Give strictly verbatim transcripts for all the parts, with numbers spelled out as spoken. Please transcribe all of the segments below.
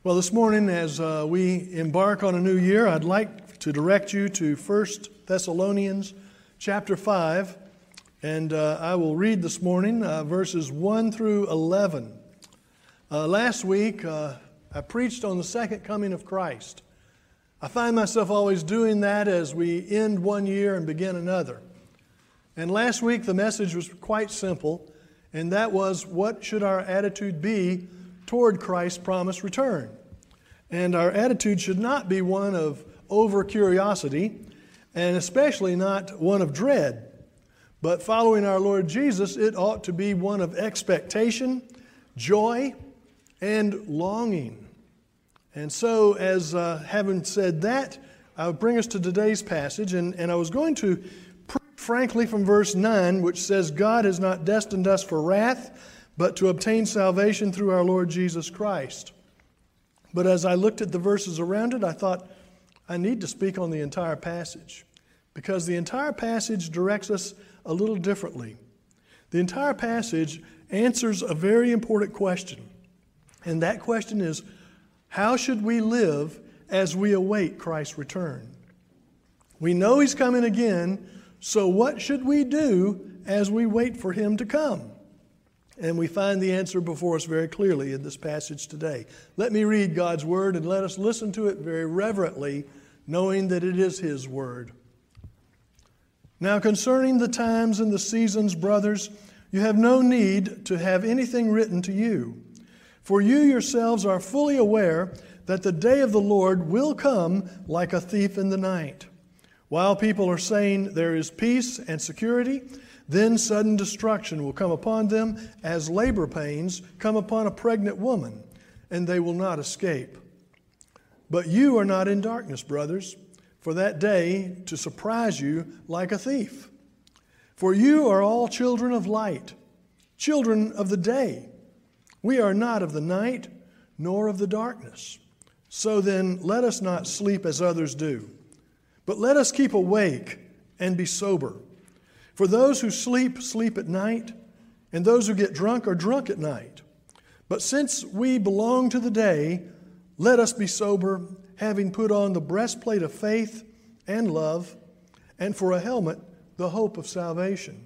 Well, this morning, as uh, we embark on a new year, I'd like to direct you to First Thessalonians chapter five, and uh, I will read this morning uh, verses one through eleven. Uh, last week, uh, I preached on the second coming of Christ. I find myself always doing that as we end one year and begin another. And last week, the message was quite simple, and that was, what should our attitude be toward Christ's promised return? And our attitude should not be one of over-curiosity, and especially not one of dread. But following our Lord Jesus, it ought to be one of expectation, joy, and longing. And so, as uh, having said that, I'll bring us to today's passage, and, and I was going to preach frankly from verse nine, which says, God has not destined us for wrath, but to obtain salvation through our Lord Jesus Christ. But as I looked at the verses around it, I thought, I need to speak on the entire passage, because the entire passage directs us a little differently. The entire passage answers a very important question, and that question is, how should we live as we await Christ's return? We know He's coming again, so what should we do as we wait for Him to come? And we find the answer before us very clearly in this passage today. Let me read God's Word and let us listen to it very reverently, knowing that it is His Word. Now concerning the times and the seasons, brothers, you have no need to have anything written to you. For you yourselves are fully aware that the day of the Lord will come like a thief in the night. While people are saying there is peace and security, then sudden destruction will come upon them as labor pains come upon a pregnant woman, and they will not escape. But you are not in darkness, brothers, for that day to surprise you like a thief. For you are all children of light, children of the day. We are not of the night, nor of the darkness. So then, let us not sleep as others do, but let us keep awake and be sober. For those who sleep, sleep at night, and those who get drunk are drunk at night. But since we belong to the day, let us be sober, having put on the breastplate of faith and love, and for a helmet, the hope of salvation.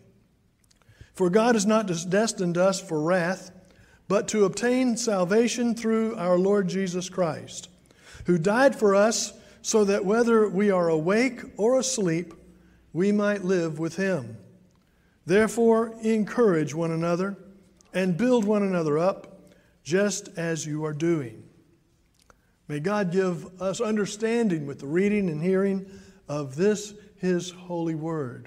For God has not destined us for wrath, but to obtain salvation through our Lord Jesus Christ, who died for us so that whether we are awake or asleep, we might live with Him. Therefore, encourage one another and build one another up, just as you are doing. May God give us understanding with the reading and hearing of this, His holy word.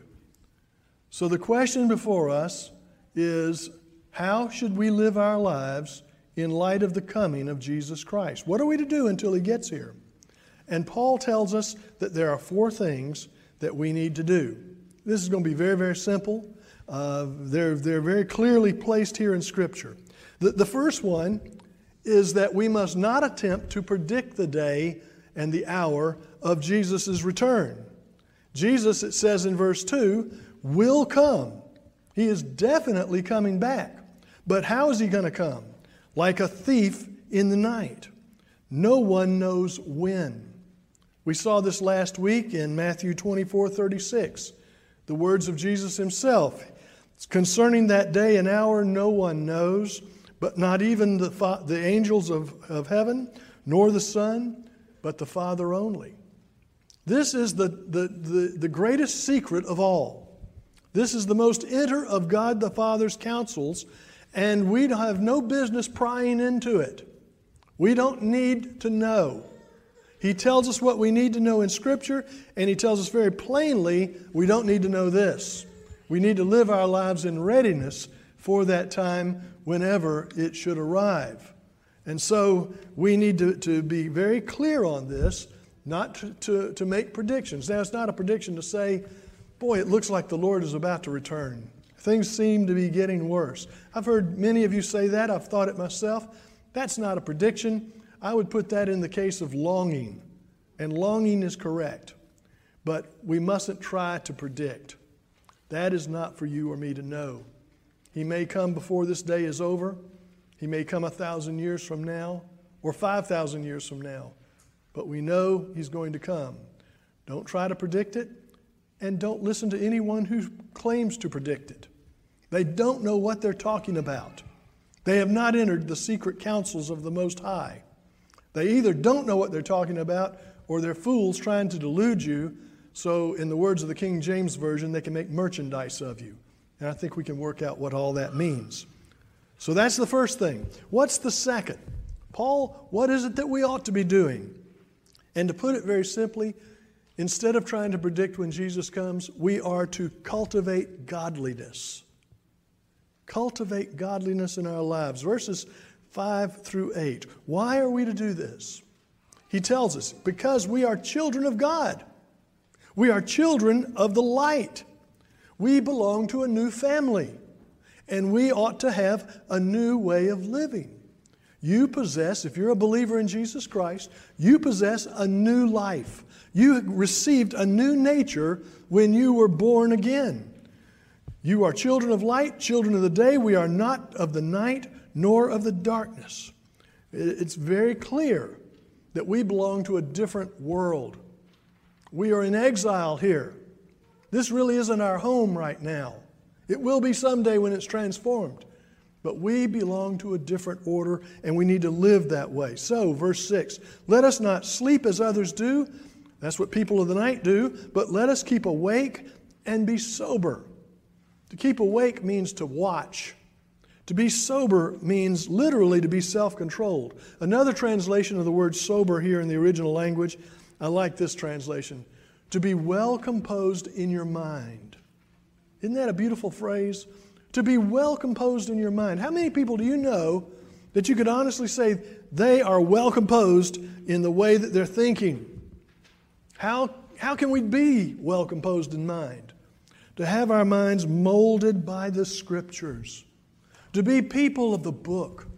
So the question before us is, how should we live our lives in light of the coming of Jesus Christ? What are we to do until He gets here? And Paul tells us that there are four things that we need to do. This is going to be very, very simple. Uh, they're, they're very clearly placed here in Scripture. The, the first one is that we must not attempt to predict the day and the hour of Jesus' return. Jesus, it says in verse two, will come. He is definitely coming back. But how is He going to come? Like a thief in the night. No one knows when. We saw this last week in Matthew twenty-four thirty-six. The words of Jesus Himself. Concerning that day and hour, no one knows, but not even the, fa- the angels of, of heaven, nor the Son, but the Father only. This is the, the, the, the greatest secret of all. This is the most inner of God the Father's counsels, and we have no business prying into it. We don't need to know. He tells us what we need to know in Scripture, and He tells us very plainly we don't need to know this. We need to live our lives in readiness for that time whenever it should arrive. And so we need to, to be very clear on this, not to, to, to make predictions. Now, it's not a prediction to say, boy, it looks like the Lord is about to return. Things seem to be getting worse. I've heard many of you say that. I've thought it myself. That's not a prediction. I would put that in the case of longing. And longing is correct. But we mustn't try to predict. That is not for you or me to know. He may come before this day is over. He may come a thousand years from now, or five thousand years from now. But we know He's going to come. Don't try to predict it, and don't listen to anyone who claims to predict it. They don't know what they're talking about. They have not entered the secret counsels of the Most High. They either don't know what they're talking about, or they're fools trying to delude you, so in the words of the King James Version, they can make merchandise of you. And I think we can work out what all that means. So that's the first thing. What's the second? Paul, what is it that we ought to be doing? And to put it very simply, instead of trying to predict when Jesus comes, we are to cultivate godliness. Cultivate godliness in our lives. Verses five through eight. Why are we to do this? He tells us, because we are children of God. We are children of the light. We belong to a new family, and we ought to have a new way of living. You possess, if you're a believer in Jesus Christ, you possess a new life. You received a new nature when you were born again. You are children of light, children of the day. We are not of the night nor of the darkness. It's very clear that we belong to a different world. We are in exile here. This really isn't our home right now. It will be someday when it's transformed. But we belong to a different order, and we need to live that way. So, verse six, let us not sleep as others do. That's what people of the night do. But let us keep awake and be sober. To keep awake means to watch. To be sober means literally to be self-controlled. Another translation of the word sober here in the original language, I like this translation. To be well composed in your mind. Isn't that a beautiful phrase? To be well composed in your mind. How many people do you know that you could honestly say they are well composed in the way that they're thinking? How, how can we be well composed in mind? To have our minds molded by the Scriptures. To be people of the book.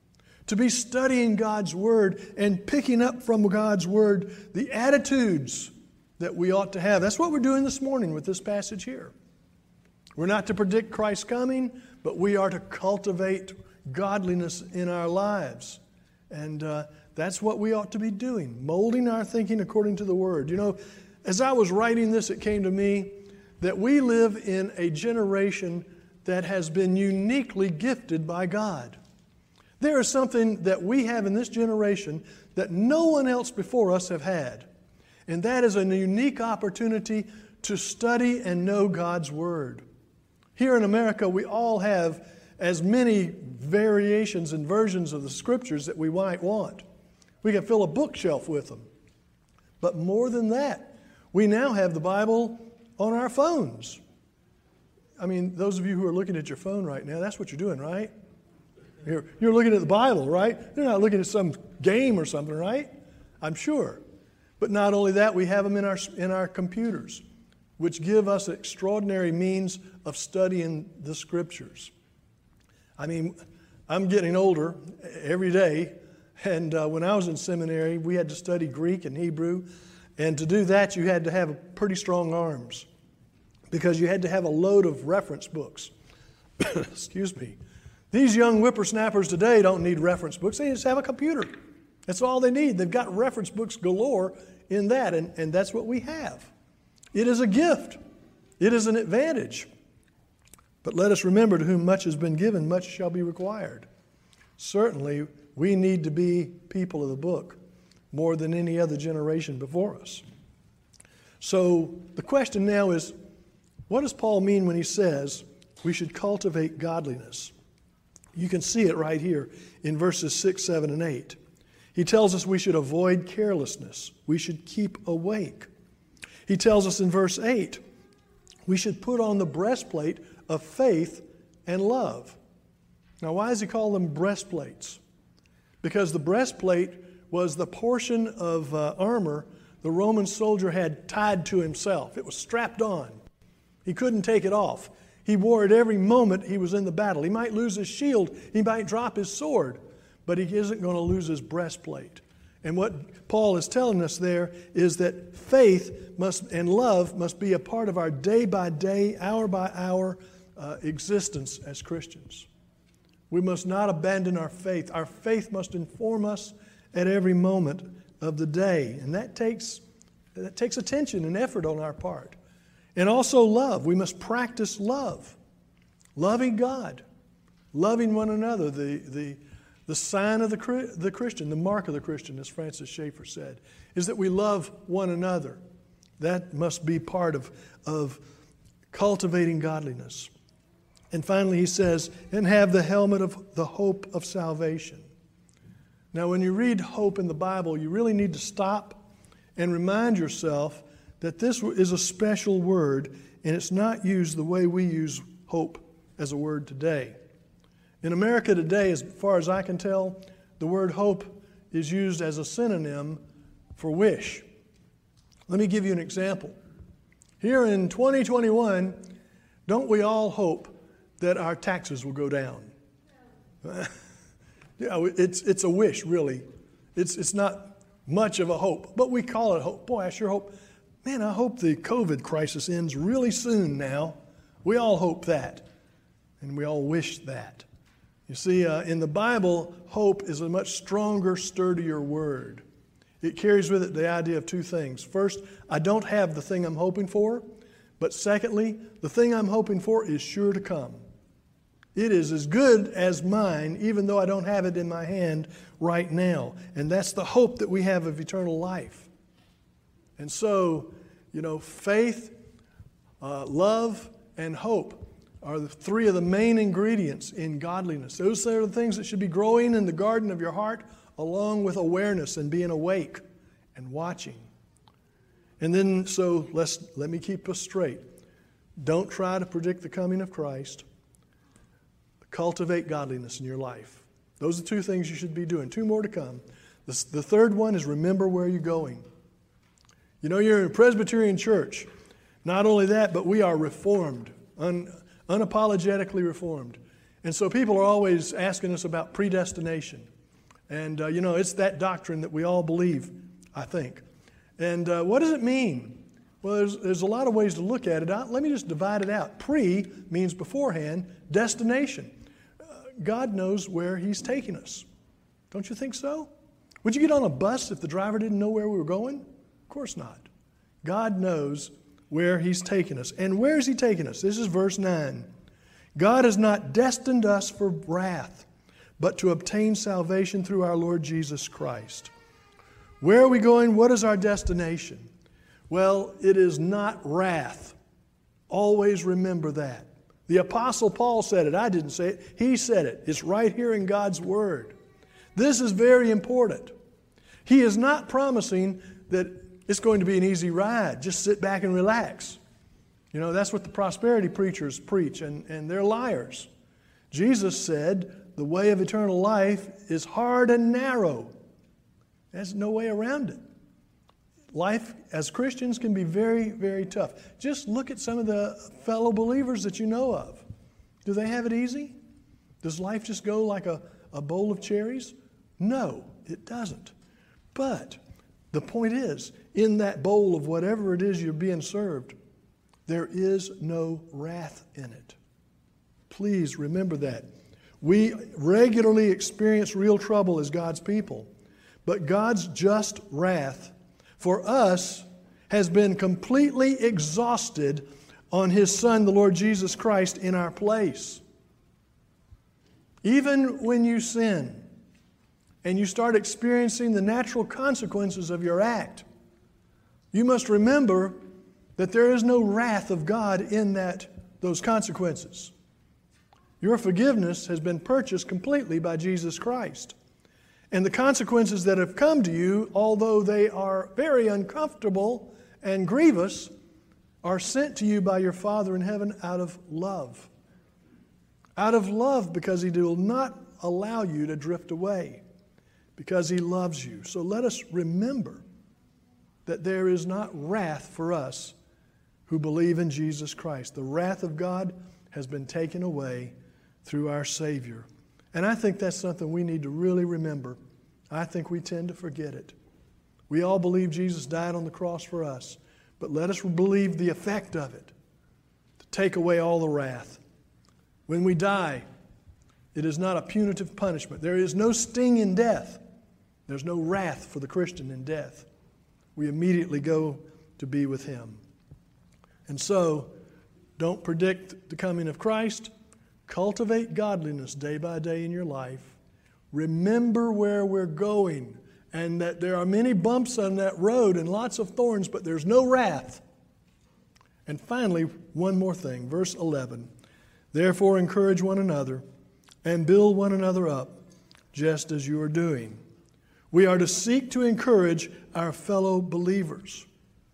To be studying God's Word and picking up from God's Word the attitudes that we ought to have. That's what we're doing this morning with this passage here. We're not to predict Christ's coming, but we are to cultivate godliness in our lives. And uh, that's what we ought to be doing, molding our thinking according to the Word. You know, as I was writing this, it came to me that we live in a generation that has been uniquely gifted by God. There is something that we have in this generation that no one else before us have had. And that is a unique opportunity to study and know God's Word. Here in America, we all have as many variations and versions of the Scriptures that we might want. We can fill a bookshelf with them. But more than that, we now have the Bible on our phones. I mean, those of you who are looking at your phone right now, that's what you're doing, right? You're, you're looking at the Bible, right? You're not looking at some game or something, right? I'm sure. But not only that, we have them in our, in our computers, which give us extraordinary means of studying the Scriptures. I mean, I'm getting older every day, and uh, when I was in seminary, we had to study Greek and Hebrew, and to do that, you had to have pretty strong arms because you had to have a load of reference books. Excuse me. These young whippersnappers today don't need reference books. They just have a computer. That's all they need. They've got reference books galore in that, and, and that's what we have. It is a gift. It is an advantage. But let us remember, to whom much has been given, much shall be required. Certainly, we need to be people of the book more than any other generation before us. So the question now is, what does Paul mean when he says we should cultivate godliness? You can see it right here in verses six, seven, and eight. He tells us we should avoid carelessness. We should keep awake. He tells us in verse eight, we should put on the breastplate of faith and love. Now, why does he call them breastplates? Because the breastplate was the portion of uh, armor the Roman soldier had tied to himself. It was strapped on. He couldn't take it off. He wore it every moment he was in the battle. He might lose his shield. He might drop his sword. But he isn't going to lose his breastplate. And what Paul is telling us there is that faith must and love must be a part of our day-by-day, hour-by-hour uh, existence as Christians. We must not abandon our faith. Our faith must inform us at every moment of the day. And that takes, that takes attention and effort on our part. And also love. We must practice love. Loving God. Loving one another. The, the, the sign of the, the Christian, the mark of the Christian, as Francis Schaeffer said, is that we love one another. That must be part of, of cultivating godliness. And finally he says, and have the helmet of the hope of salvation. Now when you read hope in the Bible, you really need to stop and remind yourself that this is a special word, and it's not used the way we use hope as a word today. In America today, as far as I can tell, the word hope is used as a synonym for wish. Let me give you an example. Here in twenty twenty-one, don't we all hope that our taxes will go down? Yeah, it's, it's a wish, really. It's, it's not much of a hope, but we call it hope. Boy, I sure hope, man, I hope the COVID crisis ends really soon now. We all hope that, and we all wish that. You see, uh, in the Bible, hope is a much stronger, sturdier word. It carries with it the idea of two things. First, I don't have the thing I'm hoping for, but secondly, the thing I'm hoping for is sure to come. It is as good as mine, even though I don't have it in my hand right now. And that's the hope that we have of eternal life. And so, you know, faith, uh, love, and hope are the three of the main ingredients in godliness. Those are the things that should be growing in the garden of your heart, along with awareness and being awake and watching. And then, so let's let me keep us straight. Don't try to predict the coming of Christ. Cultivate godliness in your life. Those are two things you should be doing. Two more to come. The, the third one is remember where you're going. You know, you're in a Presbyterian church. Not only that, but we are reformed, un, unapologetically reformed. And so people are always asking us about predestination. And, uh, you know, it's that doctrine that we all believe, I think. And uh, what does it mean? Well, there's, there's a lot of ways to look at it. I, let me just divide it out. Pre means beforehand, destination. Uh, God knows where He's taking us. Don't you think so? Would you get on a bus if the driver didn't know where we were going? Of course not. God knows where He's taking us. And where is He taking us? This is verse nine. God has not destined us for wrath, but to obtain salvation through our Lord Jesus Christ. Where are we going? What is our destination? Well, it is not wrath. Always remember that. The Apostle Paul said it. I didn't say it. He said it. It's right here in God's Word. This is very important. He is not promising that it's going to be an easy ride. Just sit back and relax. You know, that's what the prosperity preachers preach, and, and they're liars. Jesus said, the way of eternal life is hard and narrow. There's no way around it. Life as Christians can be very, very tough. Just look at some of the fellow believers that you know of. Do they have it easy? Does life just go like a, a bowl of cherries? No, it doesn't. But the point is, in that bowl of whatever it is you're being served, there is no wrath in it. Please remember that. We regularly experience real trouble as God's people, but God's just wrath for us has been completely exhausted on His Son, the Lord Jesus Christ, in our place. Even when you sin and you start experiencing the natural consequences of your act, you must remember that there is no wrath of God in that those consequences. Your forgiveness has been purchased completely by Jesus Christ. And the consequences that have come to you, although they are very uncomfortable and grievous, are sent to you by your Father in heaven out of love. Out of love, because He will not allow you to drift away, because He loves you. So let us remember that there is not wrath for us who believe in Jesus Christ. The wrath of God has been taken away through our Savior. And I think that's something we need to really remember. I think we tend to forget it. We all believe Jesus died on the cross for us, but let us believe the effect of it to take away all the wrath. When we die, it is not a punitive punishment. There is no sting in death. There's no wrath for the Christian in death. We immediately go to be with Him. And so, don't predict the coming of Christ. Cultivate godliness day by day in your life. Remember where we're going and that there are many bumps on that road and lots of thorns, but there's no wrath. And finally, one more thing, verse eleven. Therefore, encourage one another and build one another up, just as you are doing. We are to seek to encourage our fellow believers.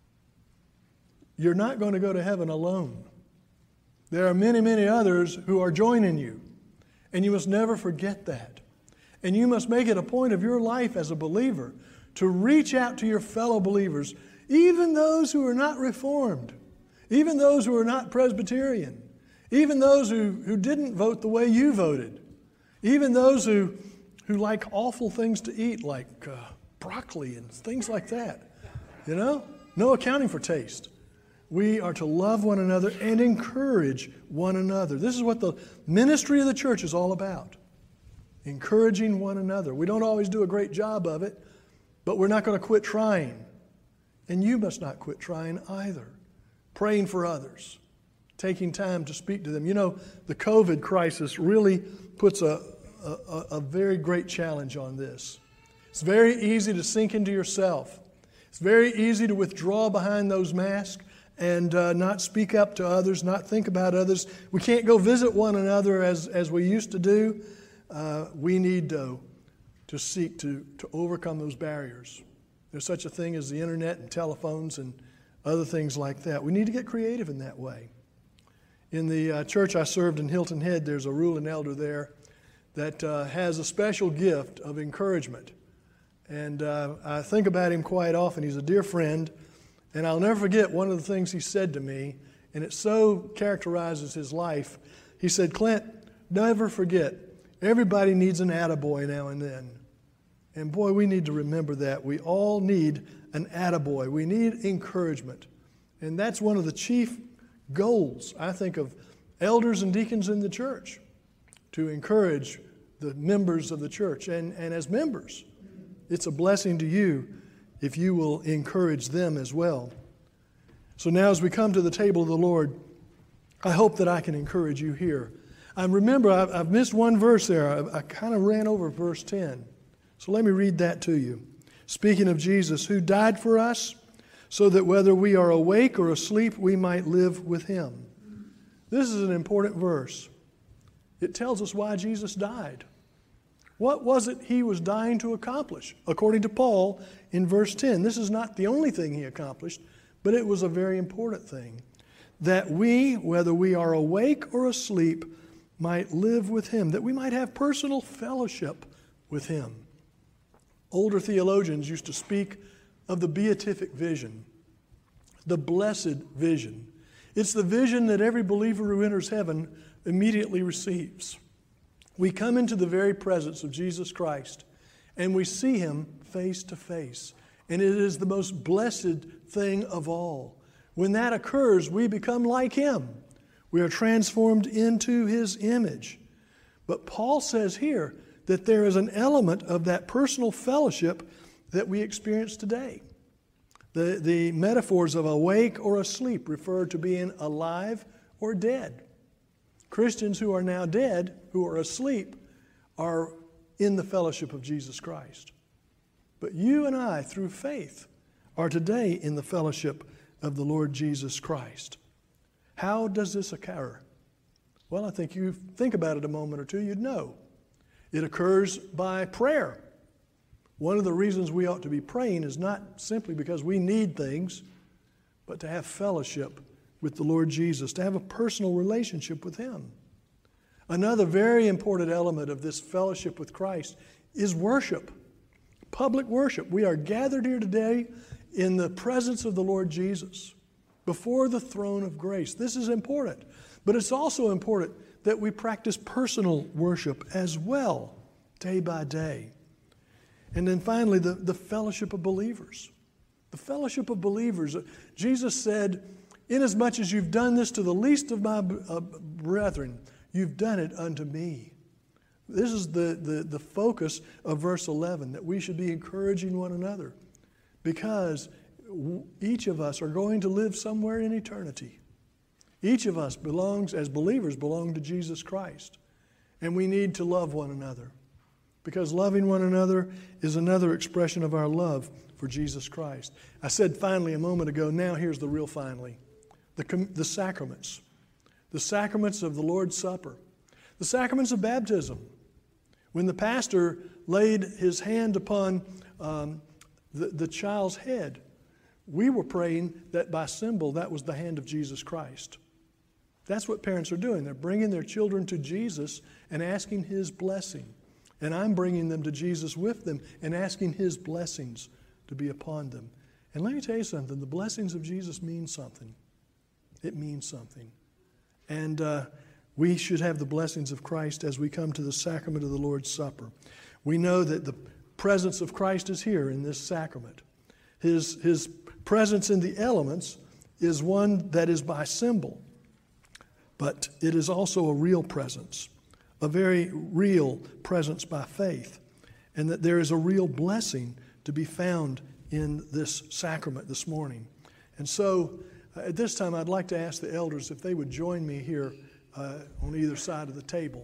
You're not going to go to heaven alone. There are many, many others who are joining you, and you must never forget that. And you must make it a point of your life as a believer to reach out to your fellow believers, even those who are not Reformed, even those who are not Presbyterian, even those who, who didn't vote the way you voted, even those who, who like awful things to eat like uh, broccoli and things like that. You know, no accounting for taste. We are to love one another and encourage one another. This is what the ministry of the church is all about. Encouraging one another. We don't always do a great job of it, but we're not going to quit trying. And you must not quit trying either. Praying for others. Taking time to speak to them. You know, the COVID crisis really puts a, a, a very great challenge on this. It's very easy to sink into yourself. It's very easy to withdraw behind those masks and uh, not speak up to others, not think about others. We can't go visit one another as, as we used to do. Uh, we need to, to seek to, to overcome those barriers. There's such a thing as the internet and telephones and other things like that. We need to get creative in that way. In the uh, church I served in Hilton Head, there's a ruling elder there that uh, has a special gift of encouragement. And uh, I think about him quite often. He's a dear friend. And I'll never forget one of the things he said to me, and it so characterizes his life. He said, Clint, never forget, everybody needs an attaboy now and then. And boy, we need to remember that. We all need an attaboy. We need encouragement. And that's one of the chief goals, I think, of elders and deacons in the church, to encourage the members of the church. And, and as members, it's a blessing to you if you will encourage them as well. So now as we come to the table of the Lord, I hope that I can encourage you here. I remember I've, I've missed one verse there. I, I kind of ran over verse ten. So let me read that to you. Speaking of Jesus, who died for us, so that whether we are awake or asleep, we might live with Him. This is an important verse. It tells us why Jesus died. What was it He was dying to accomplish? According to Paul in verse ten, this is not the only thing He accomplished, but it was a very important thing. That we, whether we are awake or asleep, might live with Him, that we might have personal fellowship with Him. Older theologians used to speak of the beatific vision, the blessed vision. It's the vision that every believer who enters heaven immediately receives. We come into the very presence of Jesus Christ, and we see Him face to face. And it is the most blessed thing of all. When that occurs, we become like Him. We are transformed into His image. But Paul says here that there is an element of that personal fellowship that we experience today. The, the metaphors of awake or asleep refer to being alive or dead. Christians who are now dead, who are asleep, are in the fellowship of Jesus Christ. But you and I, through faith, are today in the fellowship of the Lord Jesus Christ. How does this occur? Well, I think you think about it a moment or two, you'd know. It occurs by prayer. One of the reasons we ought to be praying is not simply because we need things, but to have fellowship with the Lord Jesus, to have a personal relationship with Him. Another very important element of this fellowship with Christ is worship, public worship. We are gathered here today in the presence of the Lord Jesus, before the throne of grace. This is important, but it's also important that we practice personal worship as well, day by day. And then finally, the, the fellowship of believers. The fellowship of believers. Jesus said, inasmuch as you've done this to the least of my uh, brethren, you've done it unto me. This is the, the, the focus of verse eleven, that we should be encouraging one another, because each of us are going to live somewhere in eternity. Each of us belongs, as believers, belong to Jesus Christ. And we need to love one another, because loving one another is another expression of our love for Jesus Christ. I said finally a moment ago, now here's the real finally. The, the sacraments. The sacraments of the Lord's Supper. The sacraments of baptism. When the pastor laid his hand upon um, the, the child's head, we were praying that by symbol that was the hand of Jesus Christ. That's what parents are doing. They're bringing their children to Jesus and asking His blessing. And I'm bringing them to Jesus with them and asking His blessings to be upon them. And let me tell you something. The blessings of Jesus mean something. It means something. And uh, we should have the blessings of Christ as we come to the sacrament of the Lord's Supper. We know that the presence of Christ is here in this sacrament. His, his presence in the elements is one that is by symbol, but it is also a real presence, a very real presence by faith, and that there is a real blessing to be found in this sacrament this morning. And so uh, at this time, I'd like to ask the elders if they would join me here uh, on either side of the table.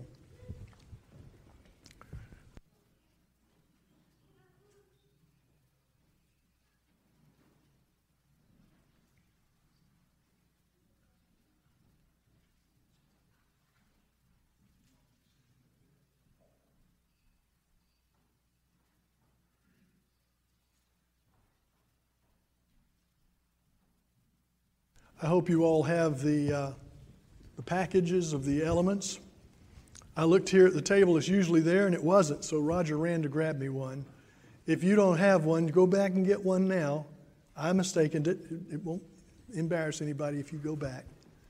I hope you all have the, uh, the packages of the elements. I looked here at the table, it's usually there, and it wasn't, so Roger ran to grab me one. If you don't have one, go back and get one now. I mistaken it. It won't embarrass anybody if you go back.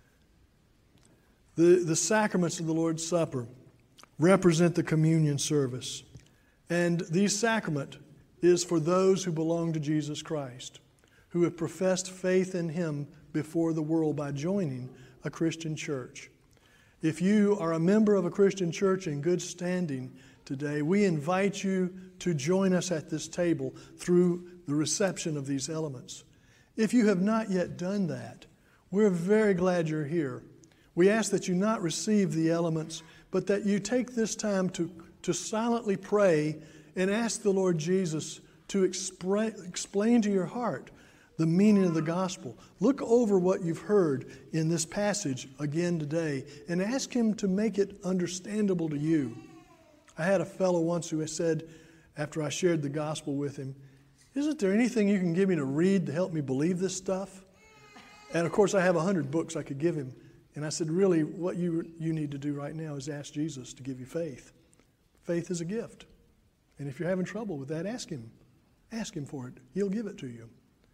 The, the sacraments of the Lord's Supper represent the communion service. And the sacrament is for those who belong to Jesus Christ, who have professed faith in Him before the world by joining a Christian church. If you are a member of a Christian church in good standing today, we invite you to join us at this table through the reception of these elements. If you have not yet done that, we're very glad you're here. We ask that you not receive the elements, but that you take this time to, to silently pray and ask the Lord Jesus to expre- explain to your heart the meaning of the gospel. Look over what you've heard in this passage again today and ask Him to make it understandable to you. I had a fellow once who said, after I shared the gospel with him, "Isn't there anything you can give me to read to help me believe this stuff?" And of course, I have a hundred books I could give him. And I said, really, what you, you need to do right now is ask Jesus to give you faith. Faith is a gift. And if you're having trouble with that, ask Him. Ask Him for it. He'll give it to you.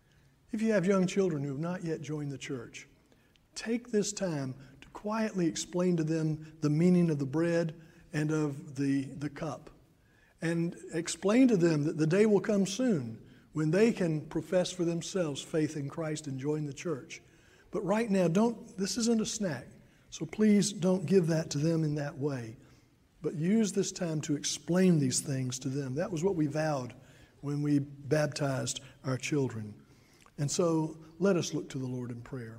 If you have young children who have not yet joined the church, take this time to quietly explain to them the meaning of the bread and of the, the cup. And explain to them that the day will come soon when they can profess for themselves faith in Christ and join the church. But right now, don't, this isn't a snack, so please don't give that to them in that way. But use this time to explain these things to them. That was what we vowed when we baptized our children. And so let us look to the Lord in prayer.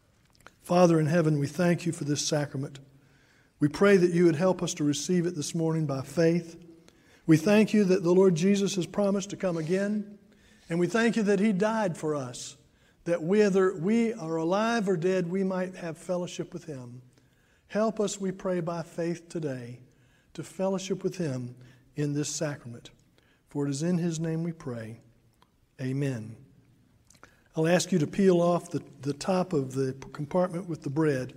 Father in heaven, we thank You for this sacrament. We pray that You would help us to receive it this morning by faith. We thank You that the Lord Jesus has promised to come again. And we thank You that He died for us, that whether we are alive or dead, we might have fellowship with Him. Help us, we pray, by faith today to fellowship with Him in this sacrament. For it is in His name we pray. Amen. I'll ask you to peel off the, the top of the compartment with the bread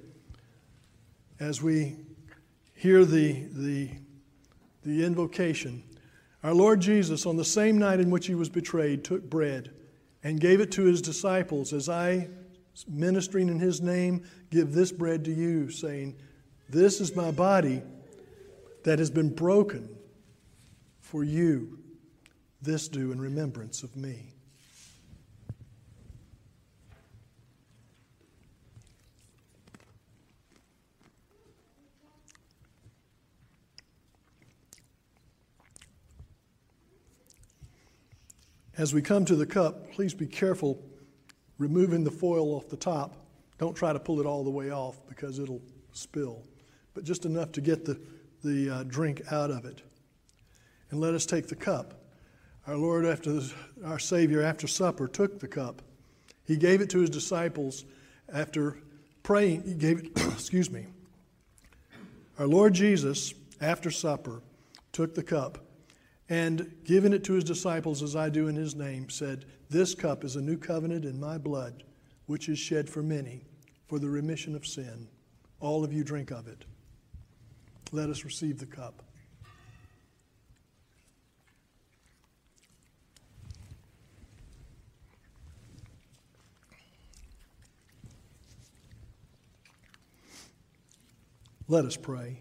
as we hear the, the, the invocation. Our Lord Jesus, on the same night in which He was betrayed, took bread and gave it to His disciples. As I, ministering in His name, give this bread to you, saying, "This is my body that has been broken for you. This do in remembrance of me." As we come to the cup, please be careful removing the foil off the top. Don't try to pull it all the way off because it'll spill, but just enough to get the, the uh, drink out of it. And let us take the cup. Our Lord, after the, our Savior, after supper, took the cup. He gave it to his disciples after praying. He gave it, excuse me. Our Lord Jesus, after supper, took the cup and giving it to his disciples as I do in his name, said, "This cup is a new covenant in my blood, which is shed for many for the remission of sin. All of you drink of it." Let us receive the cup. Let us pray.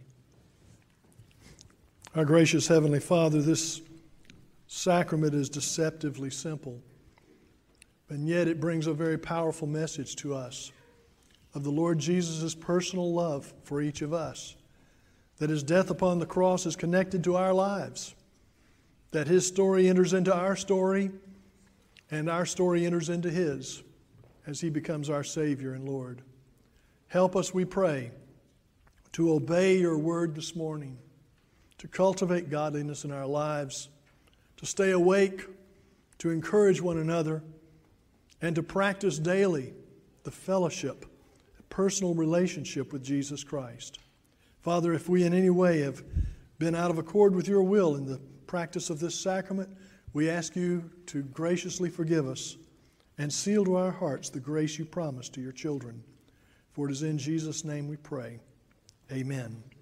Our gracious Heavenly Father, this sacrament is deceptively simple, and yet it brings a very powerful message to us of the Lord Jesus' personal love for each of us, that his death upon the cross is connected to our lives, that his story enters into our story, and our story enters into his as he becomes our Savior and Lord. Help us, we pray, to obey your word this morning, to cultivate godliness in our lives, to stay awake, to encourage one another, and to practice daily the fellowship, the personal relationship with Jesus Christ. Father, if we in any way have been out of accord with your will in the practice of this sacrament, we ask you to graciously forgive us and seal to our hearts the grace you promised to your children. For it is in Jesus' name we pray. Amen.